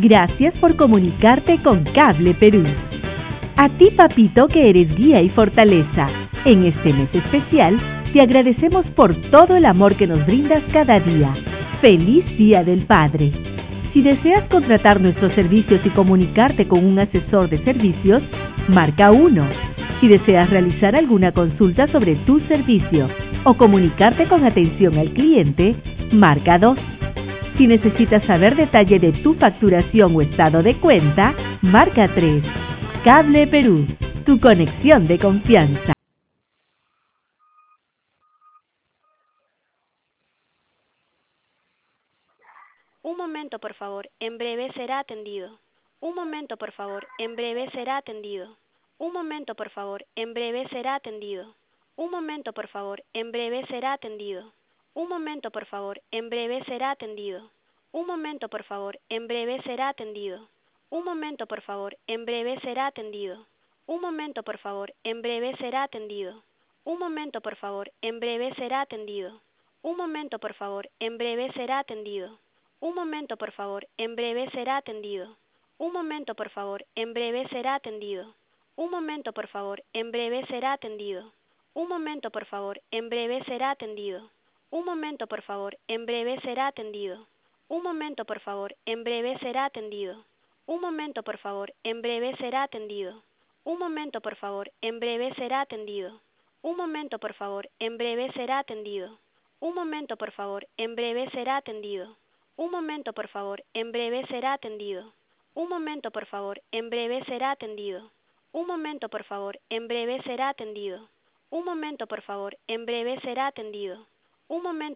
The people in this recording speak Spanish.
Gracias por comunicarte con Cable Perú. A ti, papito, que eres guía y fortaleza. En este mes especial, te agradecemos por todo el amor que nos brindas cada día. ¡Feliz Día del Padre! Si deseas contratar nuestros servicios y comunicarte con un asesor de servicios, marca 1. Si deseas realizar alguna consulta sobre tu servicio o comunicarte con atención al cliente, marca 2. Si necesitas saber detalle de tu facturación o estado de cuenta, marca 3. Cable Perú, tu conexión de confianza. Un momento, por favor, en breve será atendido. Un momento, por favor, en breve será atendido. Un momento, por favor, en breve será atendido. Un momento, por favor, en breve será atendido. Un momento, por favor, en breve será atendido. Un momento, por favor, en breve será atendido. Un momento, por favor, en breve será atendido. Un momento, por favor, en breve será atendido. Un momento, por favor, en breve será atendido. Un momento, por favor, en breve será atendido. Un momento, por favor, en breve será atendido. Un momento, por favor, en breve será atendido. Un momento, por favor, en breve será atendido. Un momento, por favor, en breve será atendido. Un momento, por favor, en breve será atendido. Un momento, por favor, en breve será atendido. Un momento, por favor, en breve será atendido. Un momento, por favor, en breve será atendido. Un momento, por favor, en breve será atendido. Un momento, por favor, en breve será atendido. Un momento, por favor, en breve será atendido. Un momento, por favor, en breve será atendido. Un momento, por favor, en breve será atendido. Un momento, por favor, en breve será atendido. Un momento.